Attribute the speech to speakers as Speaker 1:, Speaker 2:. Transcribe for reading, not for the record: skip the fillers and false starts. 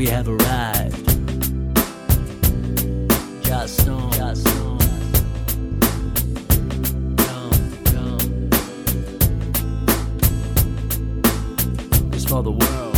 Speaker 1: have arrived. Just know, come. It's for the world.